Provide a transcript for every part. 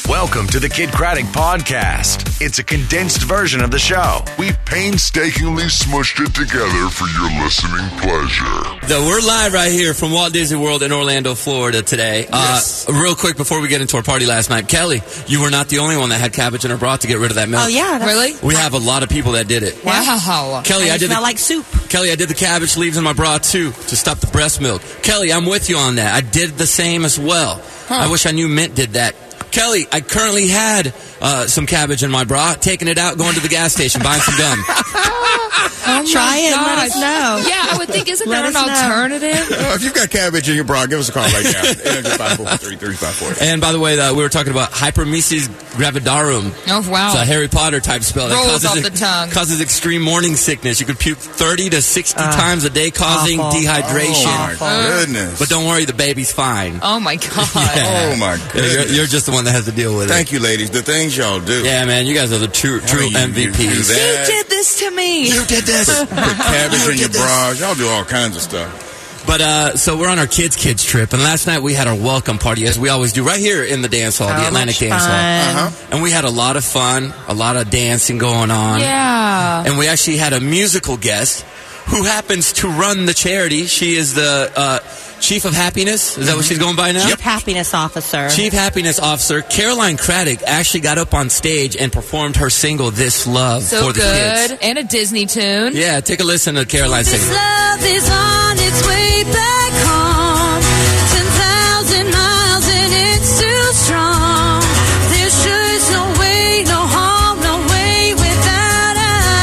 Welcome to the Kid Craddock Podcast. It's a condensed version of the show. We painstakingly smushed it together for your listening pleasure. So we're live right here from Walt Disney World in Orlando, Florida today. Yes. Real quick before we get into our party last night, Kelly, you were not the only one that had cabbage in her broth to get rid of that milk. Oh, yeah. Really? We have a lot of people that did it. Wow. Kelly, I did smell like soup. Kelly, I did the cabbage leaves in my broth too to stop the breast milk. Kelly, I'm with you on that. I did the same as well. I wish I knew Mint did that. Kelly, I currently had some cabbage in my bra, taking it out, going to the gas station, buying some gum. Try it and let us know. Yeah, I would think, isn't there an alternative? If you've got cabbage in your bra, give us a call right now. 800-543-3540. And by the way, we were talking about hypermesis gravidarum. Oh, wow. It's a Harry Potter type spell that Rolls off the tongue. causes extreme morning sickness. You could puke 30 to 60 times a day, causing dehydration. Oh, my goodness. But don't worry, the baby's fine. Oh, my God. Yeah. Oh, my goodness. You're just the one that has to deal with it. Thank you, ladies. The things y'all do. Yeah, man, you guys are the true MVPs. You do that. You did this to me. You did this. Put cabbage in your bras. Y'all do all kinds of stuff. But, so we're on our kids trip, and last night we had our welcome party, as we always do, right here in the dance hall, the Atlantic Dance Hall. And we had a lot of fun, a lot of dancing going on. Yeah. And we actually had a musical guest who happens to run the charity. She is the Chief of Happiness. Is that what she's going by now? Chief Happiness Officer. Chief Happiness Officer. Caroline Craddock actually got up on stage and performed her single, This Love, for the kids. And a Disney tune. Yeah, take a listen to Caroline sing. This love is on its way back home. 10,000 miles and it's too strong. There sure is no way, no home, no way without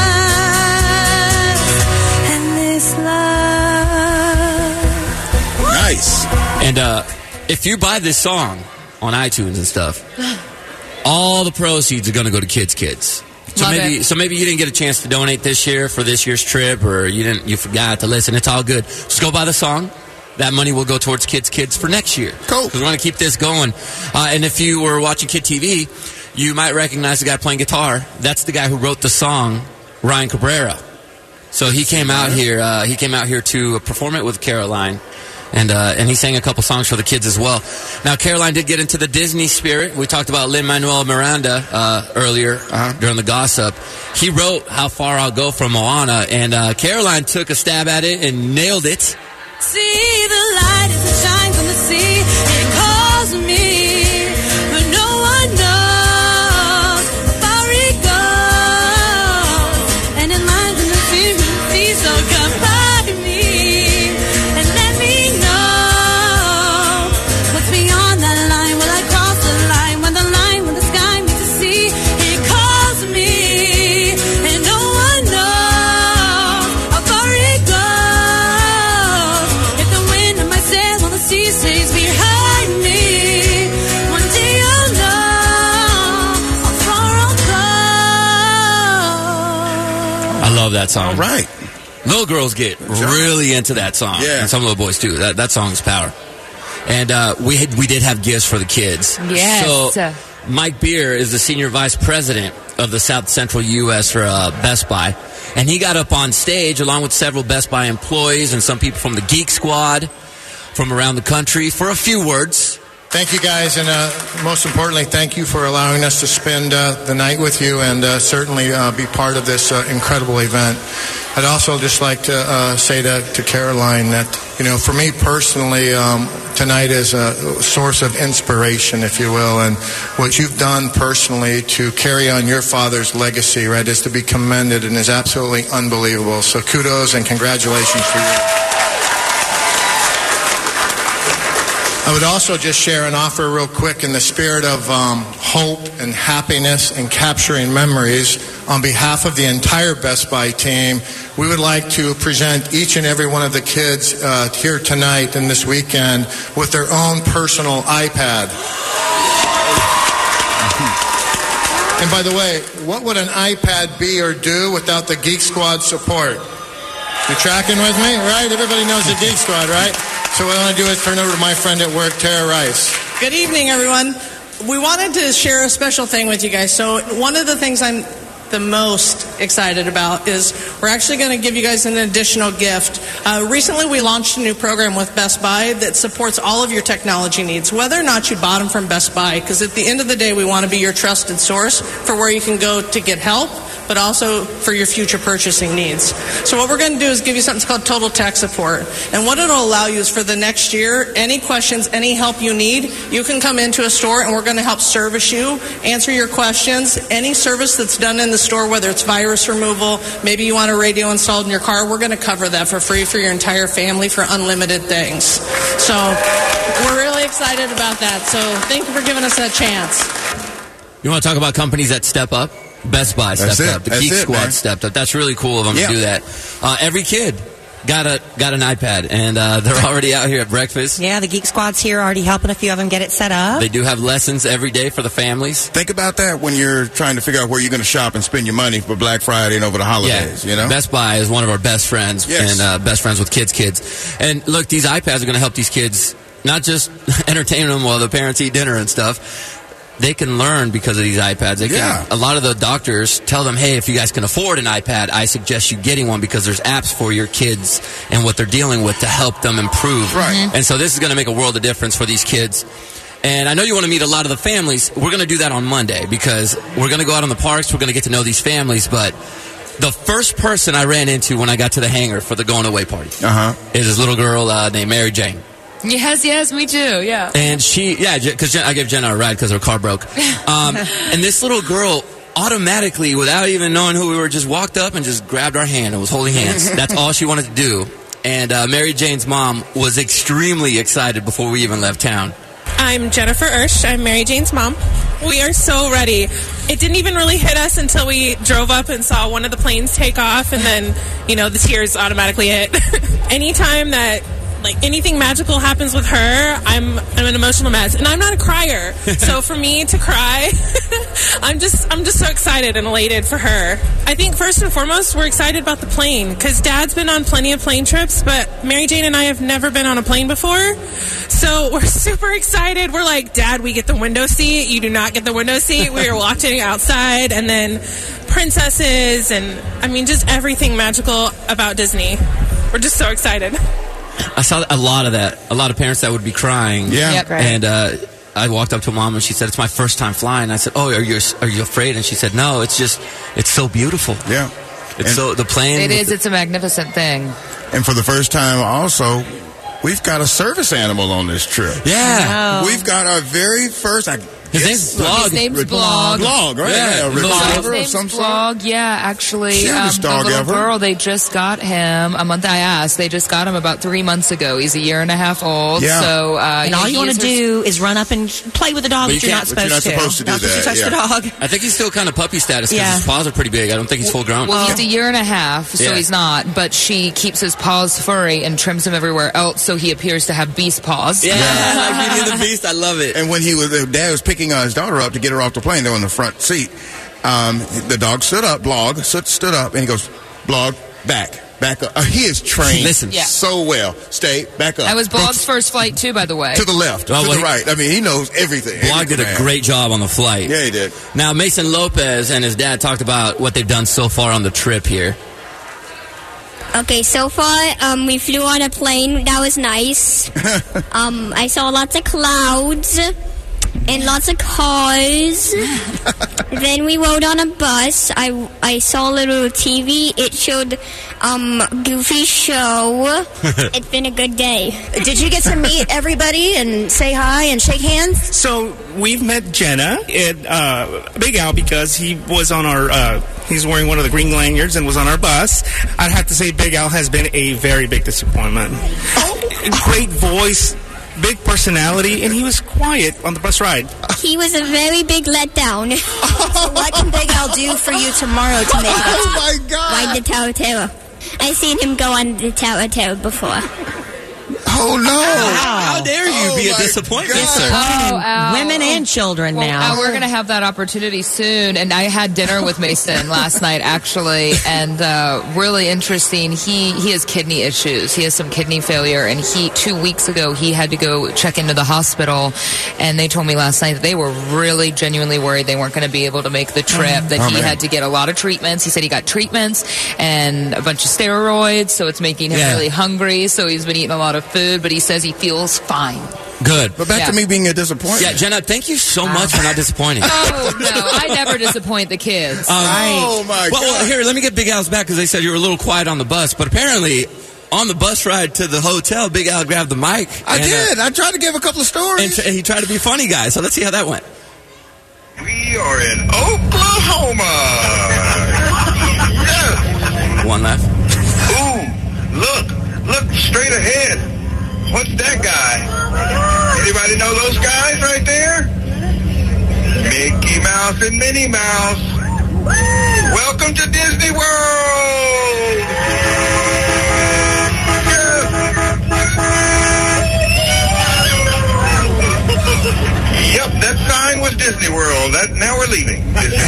us. And this love. Nice. And if you buy this song on iTunes and stuff, all the proceeds are going to go to kids. So maybe you didn't get a chance to donate this year for this year's trip, or you forgot to listen. It's all good. Just go buy the song. That money will go towards kids for next year. Cool. Because we want to keep this going. And if you were watching Kid TV, you might recognize the guy playing guitar. That's the guy who wrote the song, Ryan Cabrera. So he came out here. He came out here to perform it with Caroline. And he sang a couple songs for the kids as well. Now, Caroline did get into the Disney spirit. We talked about Lin-Manuel Miranda earlier during the gossip. He wrote How Far I'll Go from Moana, and Caroline took a stab at it and nailed it. See the light as it shines on the sea. It calls me, but no one knows how far it goes. And it lines in the sea, so come by me and let me know what's beyond that line. Will I cross the line when the sky meets the sea? It calls me, and no one knows how far it goes. If the wind of my sails on the sea stays behind me, one day I'll know how far I'll go. I love that song. All right. Little girls get really into that song. Yeah. And some little boys too. That song's power. And we did have gifts for the kids. Yes. So Mike Beer is the Senior Vice President of the South Central U.S. for Best Buy. And he got up on stage along with several Best Buy employees and some people from the Geek Squad from around the country for a few words. Thank you, guys, and most importantly, thank you for allowing us to spend the night with you and certainly be part of this incredible event. I'd also just like to say to Caroline that, for me personally, tonight is a source of inspiration, if you will, and what you've done personally to carry on your father's legacy, right, is to be commended and is absolutely unbelievable. So kudos and congratulations for you. I would also just share and offer real quick in the spirit of hope and happiness and capturing memories on behalf of the entire Best Buy team. We would like to present each and every one of the kids here tonight and this weekend with their own personal iPad. And by the way, what would an iPad be or do without the Geek Squad support? You tracking with me, right? Everybody knows the Geek Squad, right? So what I want to do is turn over to my friend at work, Tara Rice. Good evening, everyone. We wanted to share a special thing with you guys. So one of the things I'm the most excited about is we're actually going to give you guys an additional gift. Recently, we launched a new program with Best Buy that supports all of your technology needs, whether or not you bought them from Best Buy, because at the end of the day, we want to be your trusted source for where you can go to get help, but also for your future purchasing needs. So what we're going to do is give you something called Total Tech Support. And what it'll allow you is for the next year, any questions, any help you need, you can come into a store and we're going to help service you, answer your questions. Any service that's done in the store, whether it's virus removal, maybe you want a radio installed in your car, we're going to cover that for free for your entire family for unlimited things. So we're really excited about that. So thank you for giving us that chance. You want to talk about companies that step up? Best Buy stepped up. The Geek Squad stepped up. That's really cool of them to do that. Every kid got an iPad, and they're already out here at breakfast. Yeah, the Geek Squad's here already helping a few of them get it set up. They do have lessons every day for the families. Think about that when you're trying to figure out where you're going to shop and spend your money for Black Friday and over the holidays. Yeah. You know, Best Buy is one of our best friends and best friends with kids. And look, these iPads are going to help these kids not just entertain them while the parents eat dinner and stuff. They can learn because of these iPads. A lot of the doctors tell them, hey, if you guys can afford an iPad, I suggest you getting one because there's apps for your kids and what they're dealing with to help them improve. Right. And so this is going to make a world of difference for these kids. And I know you want to meet a lot of the families. We're going to do that on Monday because we're going to go out in the parks. We're going to get to know these families. But the first person I ran into when I got to the hangar for the going away party is this little girl named Mary Jane. Yes, me too, yeah. And because I gave Jenna a ride because her car broke. And this little girl automatically, without even knowing who we were, just walked up and just grabbed our hand and was holding hands. That's all she wanted to do. And Mary Jane's mom was extremely excited before we even left town. I'm Jennifer Ersch. I'm Mary Jane's mom. We are so ready. It didn't even really hit us until we drove up and saw one of the planes take off, and then, the tears automatically hit. Anytime that anything magical happens with her, I'm an emotional mess, and I'm not a crier. So for me to cry, I'm just so excited and elated for her. I think first and foremost, we're excited about the plane because Dad's been on plenty of plane trips, but Mary Jane and I have never been on a plane before. So we're super excited. We're like, Dad, we get the window seat. You do not get the window seat. We are watching outside, and then princesses, and just everything magical about Disney. We're just so excited. I saw a lot of that. A lot of parents that would be crying. Yeah. Yep. And I walked up to Mom and she said, "It's my first time flying." I said, "Oh, are you afraid?" And she said, "No, it's so beautiful." Yeah. The plane. It is. It's a magnificent thing. And for the first time, also, we've got a service animal on this trip. Yeah. We've got our very first. His name's Blog. His name's Blog. Blog, right? Yeah. Retriever His of some name's sort. Blog. Yeah, actually, Cutest the dog little ever. girl, they just got him a month. I asked. They just got him about 3 months ago. He's a year and a half old. Yeah. So, And all you want to do is run up and play with the dog, but you're not supposed to. Not supposed to do Not supposed that, to touch the dog. I think he's still kind of puppy status because his paws are pretty big. I don't think he's full grown. Well, he's a year and a half, so he's not. But she keeps his paws furry and trims him everywhere else, so he appears to have beast paws. Yeah, like Beauty and the Beast. I love it. And when Dad was picking his daughter up to get her off the plane, they were in the front seat. The dog stood up, Blog stood up, and he goes, "Blog, back up." He is trained so well. Stay back up. That was Blog's first flight too, by the way. To the left, to the right. I mean, he knows everything. Blog did a great job on the flight. Yeah, he did. Now, Mason Lopez and his dad talked about what they've done so far on the trip here. Okay, so far, we flew on a plane. That was nice. I saw lots of clouds and lots of cars. Then we rode on a bus. I saw a little TV. It showed Goofy's show. It's been a good day. Did you get to meet everybody and say hi and shake hands? So we've met Jenna at Big Al because he was on our... he's wearing one of the green lanyards and was on our bus. I'd have to say Big Al has been a very big disappointment. Great voice, big personality, and he was quiet on the bus ride. He was a very big letdown. So what can Big Al do for you tomorrow to make it? Oh, my God. Ride the Tower of Terror. I've seen him go on the Tower of Terror before. Oh, no. How dare you be a disappointment, sir? Women and children now. We're going to have that opportunity soon. And I had dinner with Mason last night, actually, and really interesting. He has kidney issues. He has some kidney failure, and 2 weeks ago, he had to go check into the hospital, and they told me last night that they were really genuinely worried they weren't going to be able to make the trip, that he had to get a lot of treatments. He said he got treatments and a bunch of steroids, so it's making him really hungry, so he's been eating a lot of food, but he says he feels fine. Good. But back to me being a disappointment. Yeah, Jenna, thank you so much for not disappointing. Oh, no. I never disappoint the kids. Oh, my God. Well, here, let me get Big Al's back, because they said you were a little quiet on the bus, but apparently on the bus ride to the hotel, Big Al grabbed the mic. I did. I tried to give a couple of stories. And he tried to be funny, guy. So let's see how that went. We are in Oklahoma. Yeah. One laugh. Ooh, look straight ahead. What's that guy? Anybody know those guys right there? Mickey Mouse and Minnie Mouse. Welcome to Disney World. Yep, that sign was Disney World. Now we're leaving Disney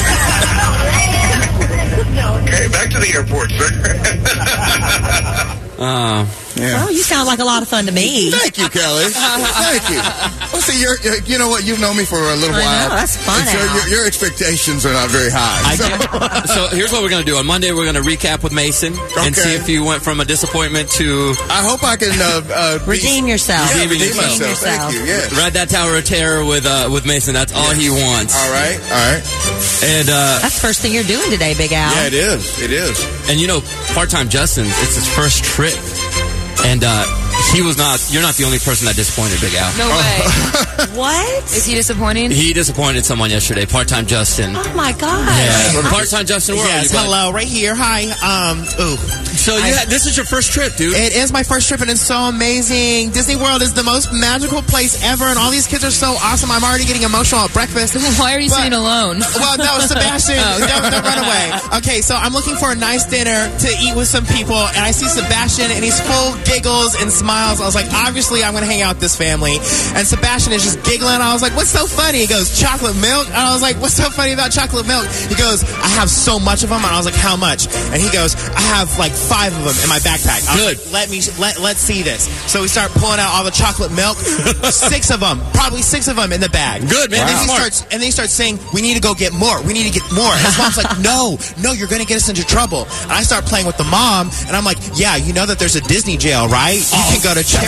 World. Okay, back to the airport, sir. Well, you sound like a lot of fun to me. Thank you, Kelly. Thank you. Well, see, you know what? You've known me for a little while. Know, that's fun. So your expectations are not very high. So here's what we're going to do. On Monday, we're going to recap with Mason and see if you went from a disappointment to... I hope I can... redeem yourself. Yeah, redeem myself. Thank you, yes. Ride that Tower of Terror with Mason. That's all he wants. All right. And that's the first thing you're doing today, Big Al. Yeah, it is. And part-time Justin, it's his first trip. And you're not the only person that disappointed Big Al. No way. What? Is he disappointing? He disappointed someone yesterday, part-time Justin. Oh, my God. Yeah, part-time Justin, where are you, bud? Hello, right here. Hi. So this is your first trip, dude. It is my first trip, and it's so amazing. Disney World is the most magical place ever, and all these kids are so awesome. I'm already getting emotional at breakfast. Why are you sitting alone? Well, no, Sebastian, don't run away. Okay, so I'm looking for a nice dinner to eat with some people, and I see Sebastian, and he's full giggles and smiles. I was like, obviously, I'm going to hang out with this family. And Sebastian is just giggling. I was like, what's so funny? He goes, chocolate milk. And I was like, what's so funny about chocolate milk? He goes, I have so much of them. And I was like, how much? And he goes, I have like 5 of them in my backpack. I was like, let's see this. So we start pulling out all the chocolate milk. 6 of them, probably 6 of them in the bag. Good, man. And then he starts saying, we need to go get more. We need to get more. And his mom's like, no, you're going to get us into trouble. And I start playing with the mom, and I'm like, yeah, you know that there's a Disney jail, right? You can go to jail.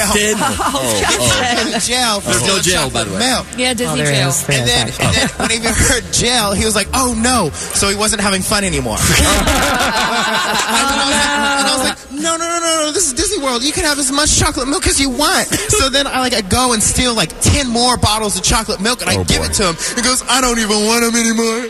Jail. There's no jail, by the way. Milk. Yeah, Disney jail. And then when he heard jail, he was like, oh no. So he wasn't having fun anymore. And I was like, no, this is Disney World. You can have as much chocolate milk as you want. So then I go and steal like 10 more bottles of chocolate milk, and I give it to him. He goes, I don't even want them anymore.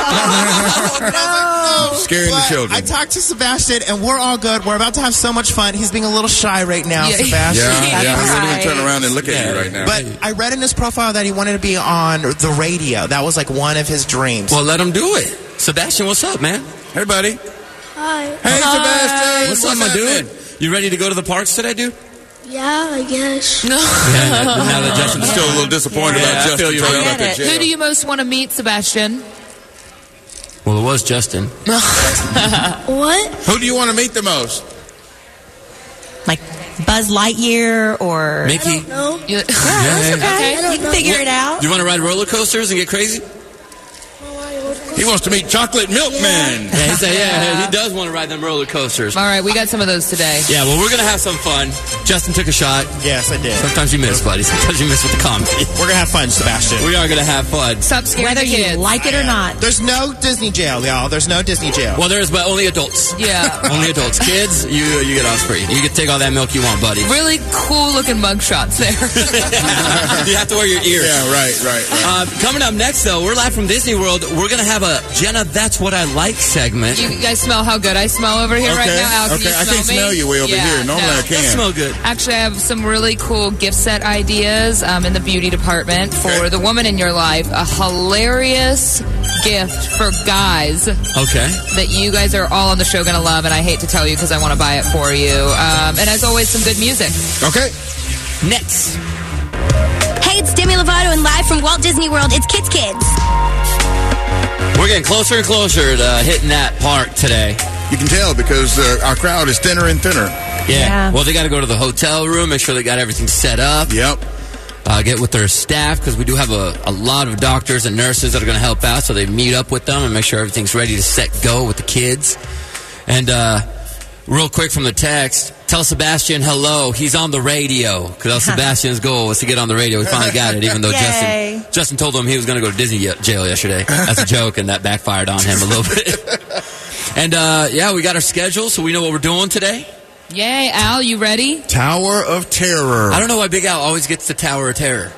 No. Scaring the children. I talked to Sebastian, and we're all good. We're about to have so much fun. He's being a little shy right now, Sebastian. Yeah, he wouldn't even turn around and look at you right now. But I read in his profile that he wanted to be on the radio. That was like one of his dreams. Well, let him do it. Sebastian, what's up, man? Hey, buddy. Hi. Hey, Sebastian. What's up, my dude? You ready to go to the parks today, dude? Yeah, I guess. Now that Justin's still a little disappointed about Justin. Who do you most want to meet, Sebastian? Well, it was Justin. What? Who do you want to meet the most? Like Buzz Lightyear or... I Mickey? don't know. Yeah, that's okay. You can figure it out. Do you want to ride roller coasters and get crazy? He wants to meet Chocolate Milkman. Yeah, he said, he does want to ride them roller coasters. All right, we got some of those today. Yeah, well, we're going to have some fun. Justin took a shot. Yes, I did. Sometimes you miss, buddy. Sometimes you miss with the comedy. We're going to have fun, Sebastian. We are going to have fun. Stop scaring Whether the kids. you like it or not. There's no Disney jail, y'all. There's no Disney jail. Well, there is, but only adults. Yeah. Only adults. Kids, you get off free. You can take all that milk you want, buddy. Really cool looking mug shots there. You have to wear your ears. Yeah, right. Coming up next, though, we're live from Disney World. We're going to have a Jenna, That's What I Like segment. You guys smell how good I smell over here right now? Al, can you I can't smell you way over here. Normally I can. You smell good. Actually, I have some really cool gift set ideas in the beauty department for the woman in your life. A hilarious gift for guys. Okay. That you guys are all on the show going to love, and I hate to tell you because I want to buy it for you. And as always, some good music. Okay. Next. Hey, it's Demi Lovato and live from Walt Disney World. It's Kids Kids. We're getting closer and closer to hitting that park today. You can tell because our crowd is thinner and thinner. Yeah. Well, they got to go to the hotel room, make sure they got everything set up. Yep. Get with their staff because we do have a lot of doctors and nurses that are going to help out, so they meet up with them and make sure everything's ready to set go with the kids. And real quick from the text, tell Sebastian hello. He's on the radio because Sebastian's goal was to get on the radio. We finally got it, even though Justin told him he was going to go to Disney jail yesterday as a joke, and that backfired on him a little bit. And we got our schedule, so we know what we're doing today. Yay, Al, you ready? Tower of Terror. I don't know why Big Al always gets the Tower of Terror.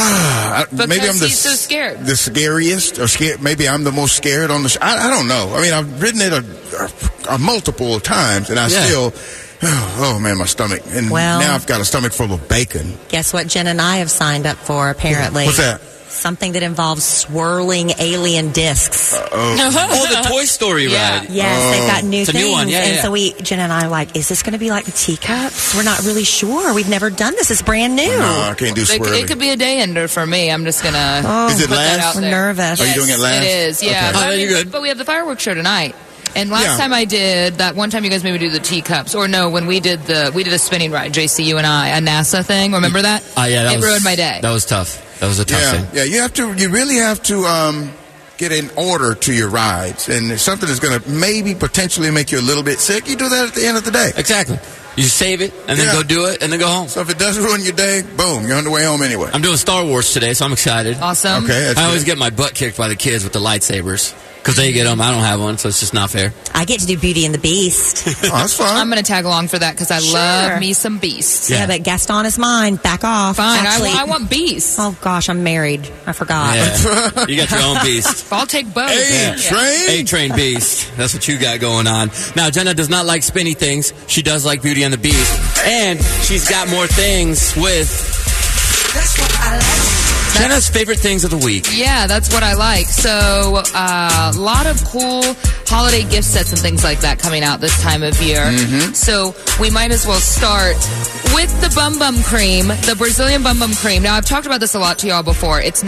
Maybe I'm he's so scared. The scariest, or scared. Maybe I'm the most scared on the. I don't know. I mean, I've ridden it a multiple times, and I still. Oh man, my stomach. And now I've got a stomach full of bacon. Guess what Jen and I have signed up for? Apparently, what's that? Something that involves swirling alien discs. The Toy Story ride. Yes, they've got new it's things. A new one. And so Jen and I are like, is this going to be like the teacups? We're not really sure. We've never done this. It's brand new. No, I can't do swirling. It could be a day ender for me. I'm just going to Is it put that last? out there. I'm nervous. Are you doing it last? It is, yeah. Okay. You're good. But we have the fireworks show tonight. And last time I did that, one time you guys made me do the teacups, or no, when we did a spinning ride, JC, you and I, a NASA thing. Remember that? Yeah, it ruined my day. That was tough. That was a tough thing. Yeah, you really have to get an order to your rides, and if something is going to potentially make you a little bit sick, you do that at the end of the day. Exactly. You save it and then go do it and then go home. So if it does ruin your day, boom, you're on the way home anyway. I'm doing Star Wars today, so I'm excited. Awesome. Okay, I always get my butt kicked by the kids with the lightsabers. Because they get them, I don't have one, so it's just not fair. I get to do Beauty and the Beast. That's fun. I'm going to tag along for that because I love me some Beast. Yeah, but Gaston is mine. Back off. Fine, Actually, I want Beast. Oh, gosh, I'm married. I forgot. Yeah. You got your own Beast. I'll take both. A-Train Beast. That's what you got going on. Now, Jenna does not like spinny things. She does like Beauty and the Beast. And she's got more things with... That's what I like. Jenna's favorite things of the week. Yeah, that's what I like. So, a lot of cool holiday gift sets and things like that coming out this time of year. Mm-hmm. So, we might as well start with the Bum Bum Cream, the Brazilian Bum Bum Cream. Now, I've talked about this a lot to y'all before. It's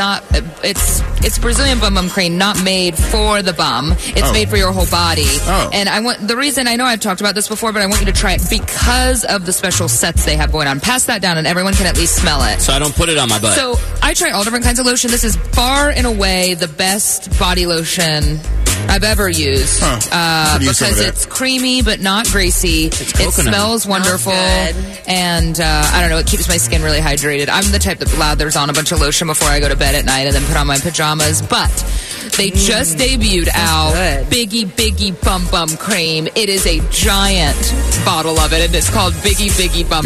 it's Brazilian Bum Bum Cream, not made for the bum. It's made for your whole body. Oh. And the reason I know I've talked about this before, but I want you to try it because of the special sets they have going on. Pass that down and everyone can at least smell it. So I don't put it on my butt. So I try all different kinds of lotion. This is far and away the best body lotion I've ever used because it's creamy but not greasy. It smells wonderful, and I don't know. It keeps my skin really hydrated. I'm the type that lathers on a bunch of lotion before I go to bed at night and then put on my pajamas. But they just debuted Biggie Bum Bum Cream. It is a giant bottle of it, and it's called Biggie Bum Bum.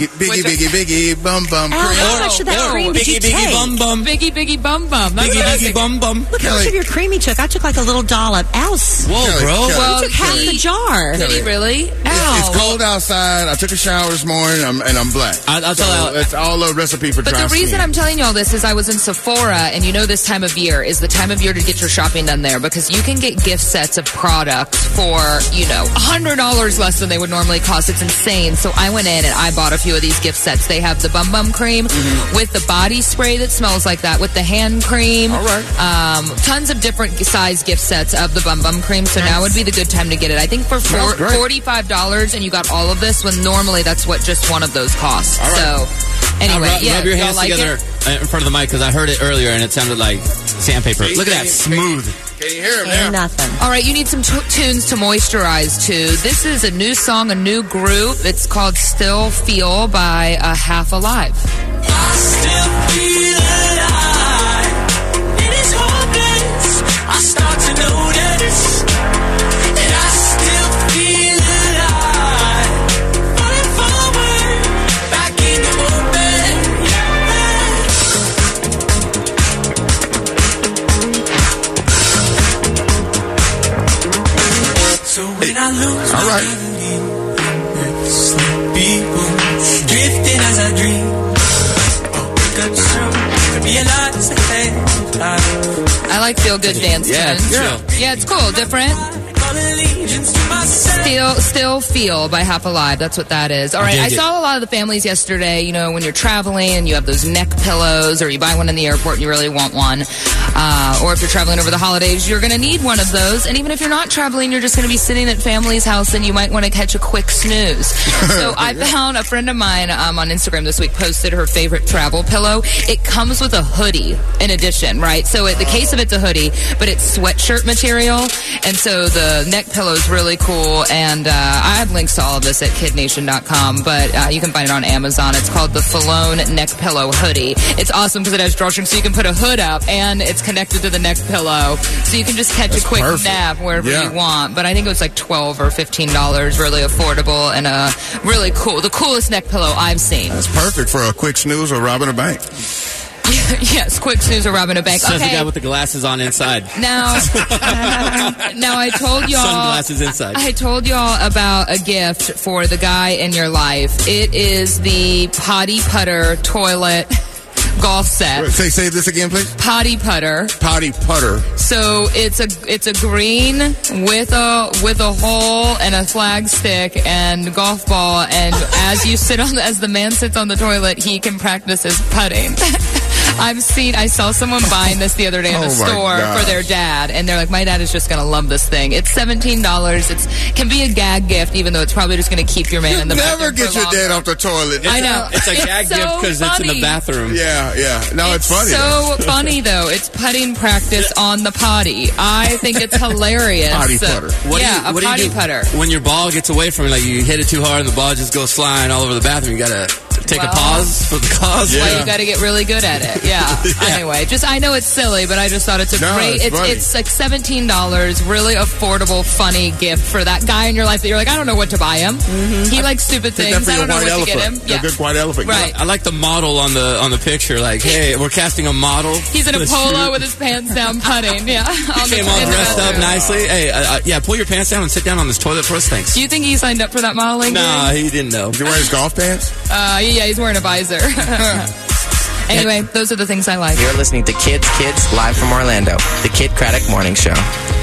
Biggie Bum Bum Cream. How much of that cream did you take? Biggie Bum Bum. Biggie Bum Bum. Biggie Bum Bum. Look how much of your cream you took. I took like a little dollop. Ounce. Whoa, bro. Well, you took half the jar. Did he really? It's cold outside. I took a shower this morning, and I'm black. I'll tell you. It's all a recipe for dry But the reason skin. I'm telling you all this is I was in Sephora, and this time of year is the time of year to get your shopping done there because you can get gift sets of products for, $100 less than they would normally cost. It's insane. So I went in and I bought a few of these gift sets. They have the Bum Bum Cream with the body spray that smells like that, with the hand cream. All right. Tons of different size gift sets of the Bum Bum Cream. So now would be the good time to get it. I think for $45, and you got all of this when normally that's what just one of those costs. All right. So anyway, rub your hands like together in front of the mic because I heard it earlier and it sounded like sandpaper. Look at that, smooth. Can you hear him now? Nothing. All right, you need some tunes to moisturize to. This is a new song, a new group. It's called Still Feel by Half Alive. I still feel alive. It is hopeless. I start to notice that I still feel alive. Falling forward, back in the open. So when I lose my sleepy, drifting as I dream. Wake up soon to be alive. I like feel good dance tunes. Yeah, it's cool, different. Still Feel by Half Alive. That's what that is. All right, I saw a lot of the families yesterday, you know, when you're traveling and you have those neck pillows, or you buy one in the airport and you really want one, or if you're traveling over the holidays, you're going to need one of those. And even if you're not traveling, you're just going to be sitting at family's house and you might want to catch a quick snooze. So I found a friend of mine on Instagram this week posted her favorite travel pillow. It comes with a hoodie in addition, right? So the case of it's a hoodie, but it's sweatshirt material. And so the neck pillow is really cool. And I have links to all of this at kidnation.com, but you can find it on Amazon. It's called the Falone Neck Pillow Hoodie. It's awesome because it has drawstrings, so you can put a hood up and it's connected to the neck pillow. So you can just catch a quick nap wherever you want. But I think it was like $12 or $15, really affordable and really cool. The coolest neck pillow I've seen. That's perfect for a quick snooze or robbing a bank. Yes, quick snooze or robbing a bank. Says the guy with the glasses on inside. Now I told y'all. Sunglasses inside. I told y'all about a gift for the guy in your life. It is the Potty Putter Toilet golf set. Say this again, please. Potty Putter. Potty Putter. So it's a green with a hole and a flag stick and golf ball, and as the man sits on the toilet, he can practice his putting. I saw someone buying this the other day in the store for their dad, and they're like, my dad is just going to love this thing. It's $17. It can be a gag gift, even though it's probably just going to keep your man in the bathroom. Never get your dad off the toilet. I know. It's a gag gift because it's in the bathroom. Yeah. No, it's funny. So funny, though. It's putting practice on the potty. I think it's hilarious. Potty putter. A potty putter. When your ball gets away from you, like you hit it too hard and the ball just goes flying all over the bathroom, you got to take a pause for the cause. Well, you got to get really good at it. Yeah. Anyway, I know it's silly, but I just thought it's great. It's like $17, really affordable, funny gift for that guy in your life that you're like, I don't know what to buy him. Mm-hmm. He likes stupid things. I don't know what to get him. A good white elephant. Right. I like the model on the picture. Like, hey, we're casting a model. He's in a polo with his pants down putting. Yeah. He came all dressed up nicely. Hey, pull your pants down and sit down on this toilet for us. Thanks. Do you think he signed up for that modeling? Nah, he didn't know. Did he wear his golf pants? Yeah, he's wearing a visor. Anyway, those are the things I like. You're listening to Kids live from Orlando, the Kid Craddock Morning Show.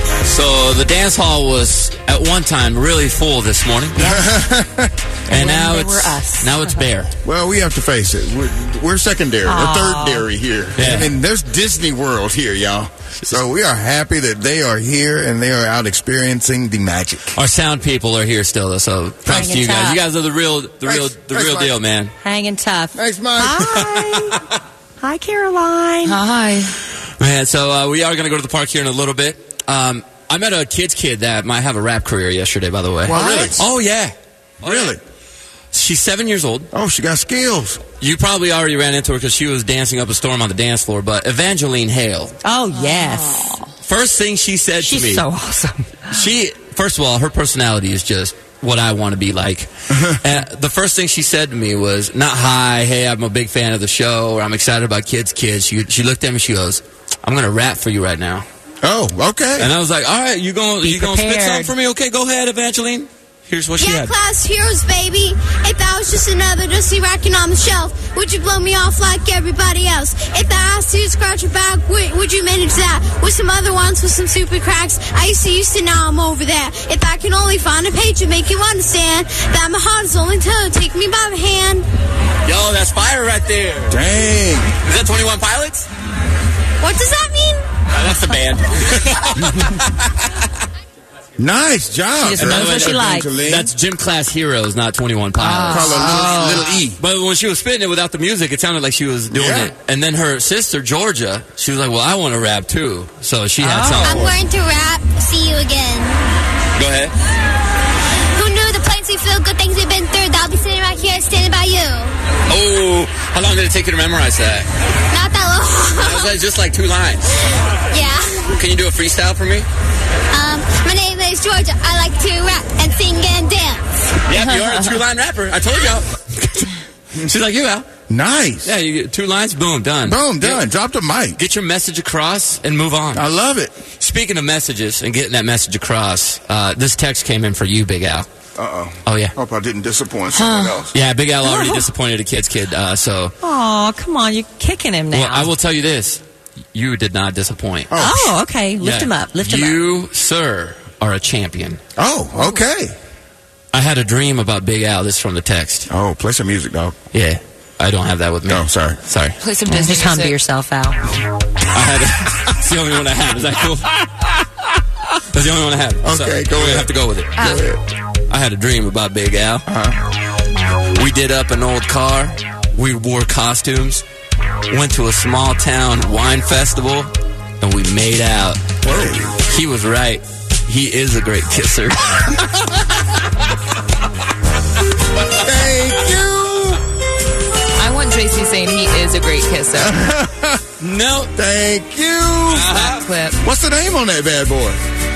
So the dance hall was at one time really full this morning. Yeah. And now it's bare. Well, we have to face it. We're secondary. We're third-dairy here. Yeah. I mean, there's Disney World here, y'all. So we are happy that they are here and they are out experiencing the magic. Our sound people are here still, though. So props to you guys. You guys are the real deal, man. Hanging tough. Thanks, Mike. Hi. Hi, Caroline. Hi. Man, so we are going to go to the park here in a little bit. I met a kid that might have a rap career yesterday, by the way. What? Really? Oh, yeah. Really? She's 7 years old. Oh, she got skills. You probably already ran into her because she was dancing up a storm on the dance floor, but Evangeline Hale. Oh, yes. First thing she said to me. She's so awesome. First of all, her personality is just what I want to be like. The first thing she said to me was, not hi, hey, I'm a big fan of the show, or I'm excited about Kids. She looked at me, she goes, I'm going to rap for you right now. Oh, okay. And I was like, all right, you gonna spit something for me? Okay, go ahead, Evangeline. Here's what she had. Class heroes, baby. If I was just another dusty racking on the shelf, would you blow me off like everybody else? If I asked you to scratch your back, would you manage that? With some other ones with some super cracks, I used to, now I'm over there. If I can only find a page to make you understand that my heart is only to take me by the hand. Yo, that's fire right there. Dang. Is that 21 Pilots? What does that mean? That's the band. Nice job. She just knows what she likes. That's Gym Class Heroes, not 21 Pilots. Call her little E. But when she was spitting it without the music, it sounded like she was doing it. And then her sister, Georgia, she was like, well, I want to rap too. So she had something. I'm going to rap. See you again. Go ahead. Who knew the places we feel, good things we've been through? I'll be sitting right here standing by you. Oh, how long did it take you to memorize that? Not that long. That was just like 2 lines. Yeah. Can you do a freestyle for me? My name is Georgia. I like to rap and sing and dance. Yep, you are a 2-line rapper. I told y'all. She's like, you Al. Nice. Yeah, you get 2 lines, boom, done. Boom, done. Drop the mic. Get your message across and move on. I love it. speaking of messages and getting that message across, this text came in for you, Big Al. Uh-oh. Oh, yeah. Hope I didn't disappoint someone else. Yeah, Big Al already disappointed a kid's kid, so... Oh, come on. You're kicking him now. Well, I will tell you this. You did not disappoint. Oh, okay. Lift him up. Lift him up. You, sir, are a champion. Oh, okay. I had a dream about Big Al. This is from the text. Oh, play some music, dog. Yeah. I don't have that with me. Oh, sorry. Play some Disney Just hum to music. yourself, Al. I had it's the only one I have. Is that cool? That's the only one I have. Okay, go ahead. I have to go with it. Go ahead. I had a dream about Big Al. We did up an old car. We wore costumes. Went to a small town wine festival. And we made out. Whoa. He was right. He is a great kisser. Thank you. I want JC saying he is a great kisser. No. Thank you. That clip. What's the name on that bad boy?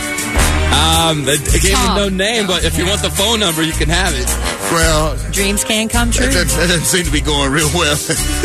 It gave me no name, but if you want the phone number, you can have it. Well, dreams can come true. That doesn't seem to be going real well.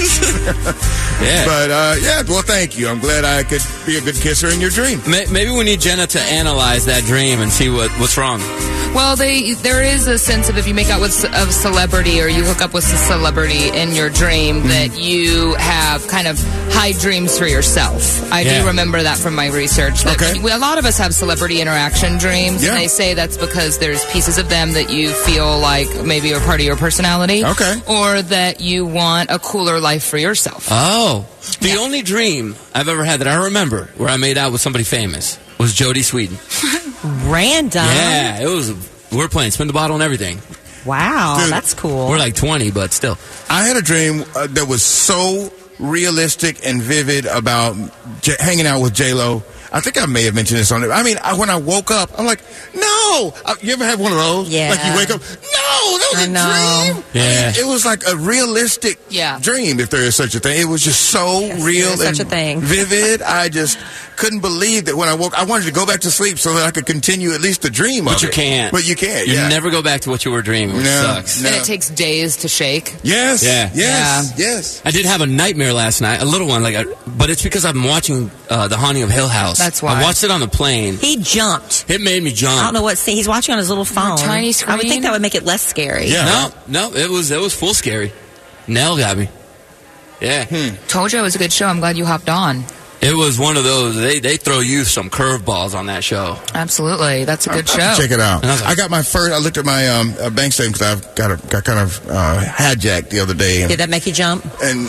Yeah. But, well, thank you. I'm glad I could be a good kisser in your dream. Maybe we need Jenna to analyze that dream and see what's wrong. Well, there is a sense of if you make out with a celebrity or you hook up with a celebrity in your dream that you have kind of high dreams for yourself. I do remember that from my research. That a lot of us have celebrity interaction dreams, and they say that's because there's pieces of them that you feel like maybe are part of your personality, or that you want a cooler life for yourself. Oh, the only dream I've ever had that I remember where I made out with somebody famous was Jodie Sweetin. Random. Yeah, we're playing Spin the Bottle and everything. Wow, Dude, that's cool. We're like 20, but still. I had a dream that was so realistic and vivid about hanging out with J-Lo. I think I may have mentioned this on it. I mean, when I woke up, I'm like, no. You ever have one of those? Yeah. Like you wake up, no, that was a dream. Yeah. I mean, it was like a realistic dream, if there is such a thing. It was just so real and such a thing. vivid. I just couldn't believe that when I woke, I wanted to go back to sleep so that I could continue at least the dream of it. But you can't. But you can't, You never go back to what you were dreaming, which sucks. And it takes days to shake. Yes. Yeah. Yes. I did have a nightmare last night, a little one, but it's because I'm watching The Haunting of Hill House. That's why. I watched it on the plane. He jumped. It made me jump. I don't know what scene. He's watching on his little phone. Tiny screen. I would think that would make it less scary. Yeah. No, it was full scary. Nell got me. Yeah. Told you it was a good show. I'm glad you hopped on. It was one of those. They throw you some curveballs on that show. Absolutely, that's a good show. Check it out. And I was like, I got my first. I looked at my bank statement because I've got kind of hijacked the other day. Did that make you jump? And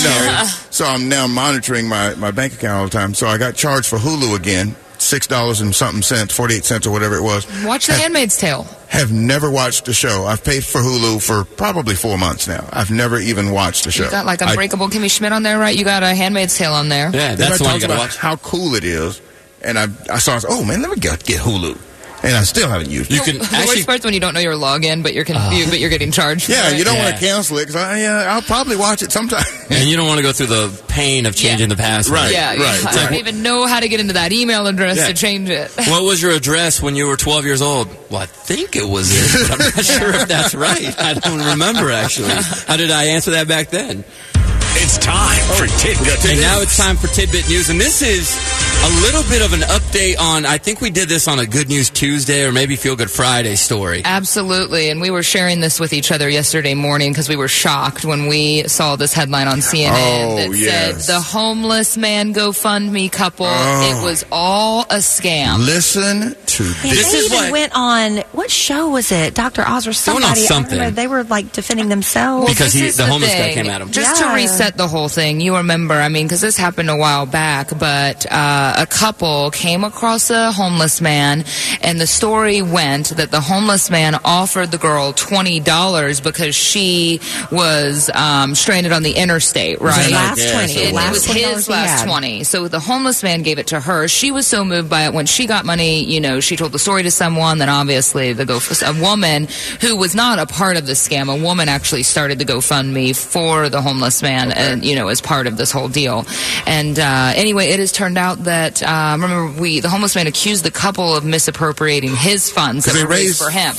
so I'm now monitoring my bank account all the time. So I got charged for Hulu again, $6 and something cents, 48 cents or whatever it was. Watch The Handmaid's Tale. Have never watched the show. I've paid for Hulu for probably 4 months now. I've never even watched the show. You got like Unbreakable Kimmy Schmidt on there, right? You got a Handmaid's Tale on there. Yeah, that's the one you gotta watch. How cool it is, and I saw. Oh man, let me get Hulu, and I still haven't used it. You can The actually. worst part's when you don't know your login, but you're getting charged. Yeah, for it. you don't want to cancel it because I'll probably watch it sometime. And you don't want to go through the pain of changing the password. Right. Yeah, I don't even know how to get into that email address to change it. What was your address when you were 12 years old? Well, I think it was it, but I'm not sure if that's right. I don't remember, actually. How did I answer that back then? It's time for Tidbit. And now it's time for Tidbit News. And this is a little bit of an update on, I think we did this on a Good News Tuesday or maybe Feel Good Friday story. Absolutely. And we were sharing this with each other yesterday morning because we were shocked when we saw this headline on CNN that said, the homeless man GoFundMe couple, it was all a scam. Listen to this. They even went on, what show was it? Dr. Oz or somebody. Went on something. I remember they were like defending themselves. Because the homeless guy came at him. Just to reset the whole thing, you remember, I mean, because this happened a while back, but a couple came across a homeless man, and the story went that the homeless man offered the girl $20 because she was stranded on the interstate, right? Last 20. It was his last 20. So the homeless man gave it to her. She was so moved by it. When she got money, she told the story to someone. Then obviously a woman who was not a part of the scam, a woman actually started the GoFundMe for the homeless man, and as part of this whole deal. And anyway, it has turned out that that remember the homeless man accused the couple of misappropriating his funds that They were raised raised for him.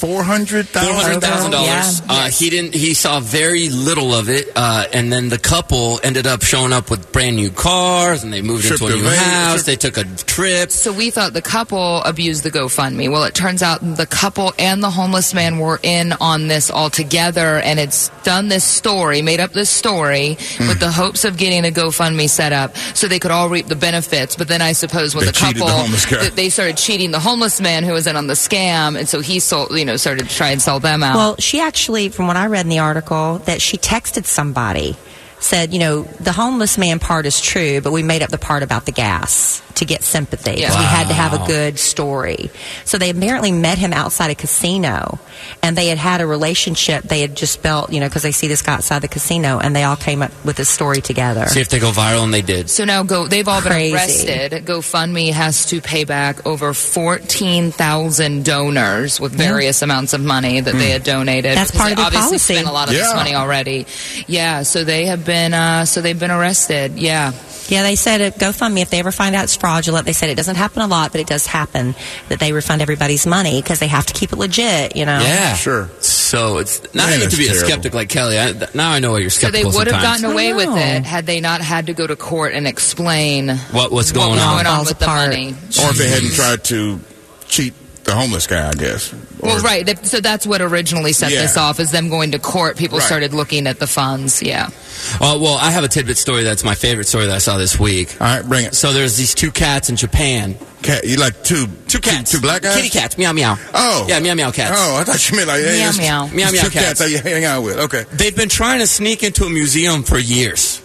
$400,000. He saw very little of it, and then the couple ended up showing up with brand new cars, and they moved into a new house. They took a trip. So we thought the couple abused the GoFundMe. Well, it turns out the couple and the homeless man were in on this all together, and it's done this story, made up this story with the hopes of getting a GoFundMe set up so they could all reap the benefits. But then I suppose when the couple, they started cheating the homeless man who was in on the scam, and so he started to try and sell them out. Well, she actually, from what I read in the article, that she texted somebody, said, the homeless man part is true, but we made up the part about the gas to get sympathy. Yeah. We had to have a good story. So they apparently met him outside a casino, and they had a relationship. They had just built, because they see this guy outside the casino, and they all came up with this story together. See if they go viral, and they did. So now they've all been arrested. GoFundMe has to pay back over 14,000 donors with various amounts of money that they had donated. That's part of their obviously policy. spent a lot of this money already. Yeah, so they have been, they've been arrested. Yeah. Yeah, they said at GoFundMe, if they ever find out it's fraudulent, they said it doesn't happen a lot, but it does happen, that they refund everybody's money because they have to keep it legit, Yeah. Sure. So it's not even to be a skeptic like Kelly. Now I know why you're skeptical. So they would have sometimes. gotten away with it had they not had to go to court and explain what's going on with the money. Or if they hadn't tried to cheat the homeless guy, I guess. Well, right. So that's what originally set this off, is them going to court. People started looking at the funds. Yeah. Well, I have a tidbit story that's my favorite story that I saw this week. All right, bring it. So there's these two cats in Japan. You like two cats? Two black guys? Kitty cats. Meow meow. Oh. Yeah, meow meow cats. Oh, I thought you meant like meow meow. Meow meow two cats that you hang out with. Okay. They've been trying to sneak into a museum for years.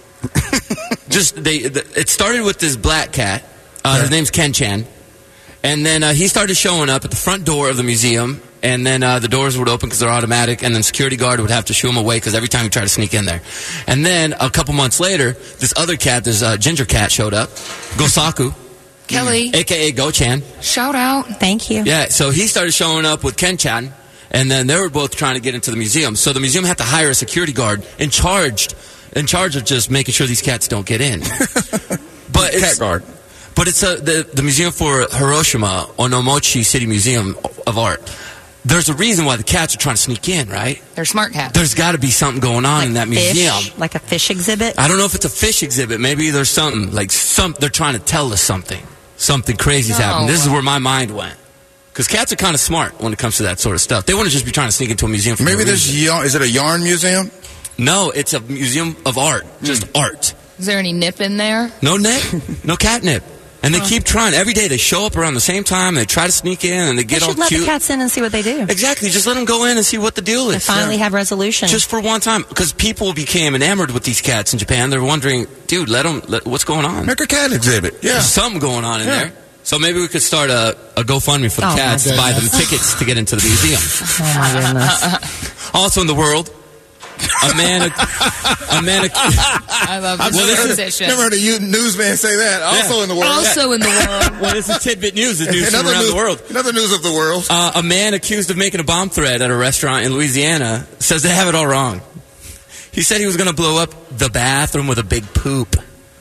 It started with this black cat. His name's Ken-chan. And then he started showing up at the front door of the museum, and then the doors would open because they're automatic, and then security guard would have to shoo him away because every time he tried to sneak in there. And then a couple months later, this other cat, this ginger cat, showed up, Gosaku. Kelly. A.K.A. Go-chan. Shout out. Thank you. Yeah, so he started showing up with Ken-chan, and then they were both trying to get into the museum. So the museum had to hire a security guard in charge of just making sure these cats don't get in. But cat guard. But it's the Museum for Hiroshima, Onomochi City Museum of Art. There's a reason why the cats are trying to sneak in, right? They're smart cats. There's got to be something going on in that museum. Like a fish exhibit? I don't know if it's a fish exhibit. Maybe there's something. They're trying to tell us something. Something crazy's happening. This is where my mind went. Because cats are kind of smart when it comes to that sort of stuff. They want to just be trying to sneak into a museum for Maybe there's is it a yarn museum? No, it's a museum of art. Just art. Is there any nip in there? No nip. No catnip. And they keep trying. Every day they show up around the same time. They try to sneak in, and they get all cute. They should let the cats in and see what they do. Exactly. Just let them go in and see what the deal is. And finally have resolution. Just for one time. Because people became enamored with these cats in Japan. They're wondering, dude, what's going on? Make a cat exhibit. Yeah. There's something going on in there. So maybe we could start a GoFundMe for the cats to buy them tickets to get into the museum. Oh, my goodness. Also in the world, a man. I love this position. Never heard a newsman say that. Also in the world. Also in the world. Well, this is tidbit news. It's news from around the world. Another news of the world. A man accused of making a bomb threat at a restaurant in Louisiana says they have it all wrong. He said he was going to blow up the bathroom with a big poop.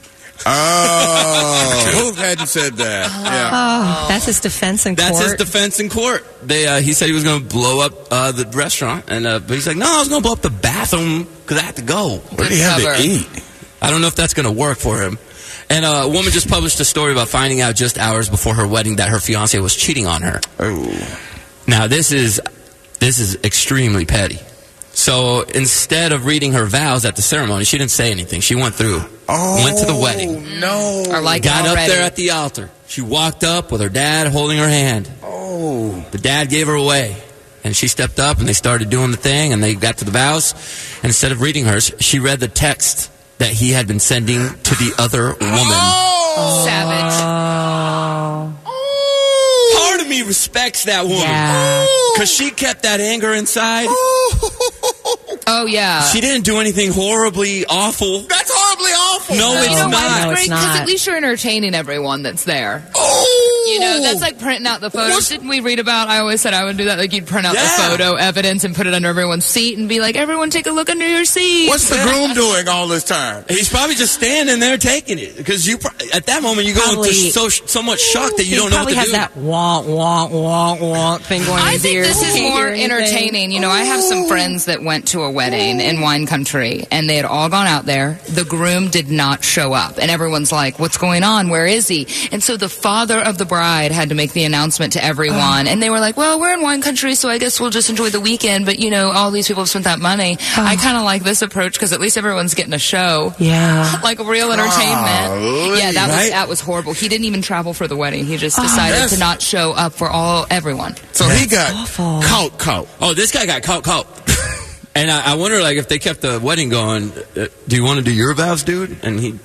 Oh, who hadn't said that? Yeah. Oh, that's his defense in court. That's his defense in court. He said he was going to blow up the restaurant, but he's like, no, I was going to blow up the bathroom because I had to go. What did he have to eat? I don't know if that's going to work for him. And a woman just published a story about finding out just hours before her wedding that her fiancé was cheating on her. Oh. Now, this is extremely petty. So instead of reading her vows at the ceremony, she didn't say anything. She went through. Went to the wedding. No. Or got up there at the altar. She walked up with her dad holding her hand. Oh. The dad gave her away. And she stepped up and they started doing the thing and they got to the vows. And instead of reading hers, she read the text that he had been sending to the other woman. Oh. Savage. Part of me respects that woman. Yeah. Because she kept that anger inside. Oh, yeah. She didn't do anything horribly awful. That's horribly awful. No, it's not. No, it's Because not. at least you're entertaining everyone that's there. Oh. You know, that's like printing out the photos. Didn't we read about? I always said I would do that. Like, you'd print out the photo evidence and put it under everyone's seat and be like, everyone take a look under your seat. What's the groom doing all this time? He's probably just standing there taking it. Because at that moment, you go into so much shock that you don't know what to do. He probably has that wonk, wonk, wonk, wonk thing going in his ears. I think this is more entertaining. You know, I have some friends that went to a wedding in wine country, and they had all gone out there. The groom did not show up. And everyone's like, what's going on? Where is he? And so the father of the bride had to make the announcement to everyone. And they were like, well, we're in wine country, so I guess we'll just enjoy the weekend. But, you know, all these people have spent that money. I kind of like this approach because at least everyone's getting a show. Yeah. Like real entertainment. Yeah, that was horrible. He didn't even travel for the wedding. He just decided to not show up for everyone. So he got caught. Oh, this guy got caught. And I wonder, like, if they kept the wedding going, do you want to do your vows, dude? And he...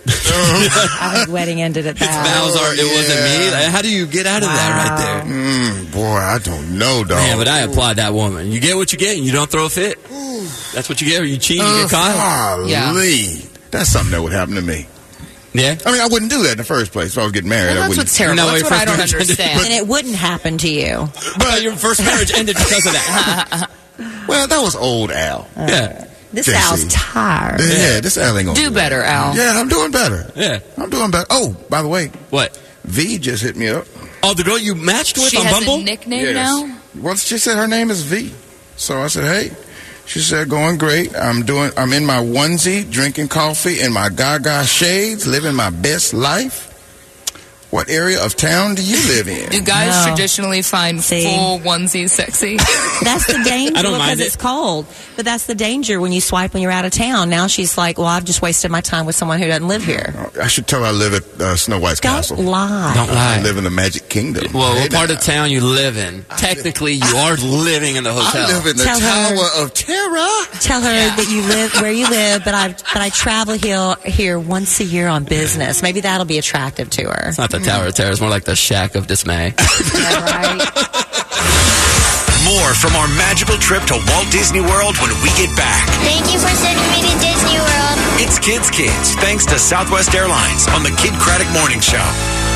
I think wedding ended at that. His vows are, it wasn't me. Like, how do you get out of that right there? Boy, I don't know, dog. Yeah, but I applaud that woman. You get what you get, and you don't throw a fit. That's what you get. Or you cheat, you get caught. Golly. That's something that would happen to me. Yeah? I mean, I wouldn't do that in the first place if I was getting married. Well, that's what's terrible. That's what I don't understand. And it wouldn't happen to you. But your first marriage ended because of that. Well, that was old Al. Yeah. This Al's tired. Yeah, this Al ain't gonna do better, Al. Yeah, I'm doing better. Yeah. I'm doing better. Oh, by the way. What? V just hit me up. Oh, the girl you matched with on Bumble? She has a nickname now? Well, she said her name is V. So I said, hey. She said, going great. I'm in my onesie, drinking coffee in my Gaga shades, living my best life. What area of town do you live in? Do guys traditionally find full onesies sexy? That's the danger. I don't mind because it's cold. But that's the danger when you swipe when you're out of town. Now she's like, well, I've just wasted my time with someone who doesn't live here. I should tell her I live at Snow White's castle. Don't lie. Don't lie. I live in the Magic Kingdom. Well, what part of town you live in? Technically, you are living in the hotel. I live in the Tower of Terror. Tell her that you live where you live, but I travel here once a year on business. Maybe that'll be attractive to her. It's not the Tower of Terror. It's more like the Shack of Dismay. Yeah, right. More from our magical trip to Walt Disney World when we get back. Thank you for sending me to Disney World. It's Kids, thanks to Southwest Airlines on the Kid Craddock Morning Show.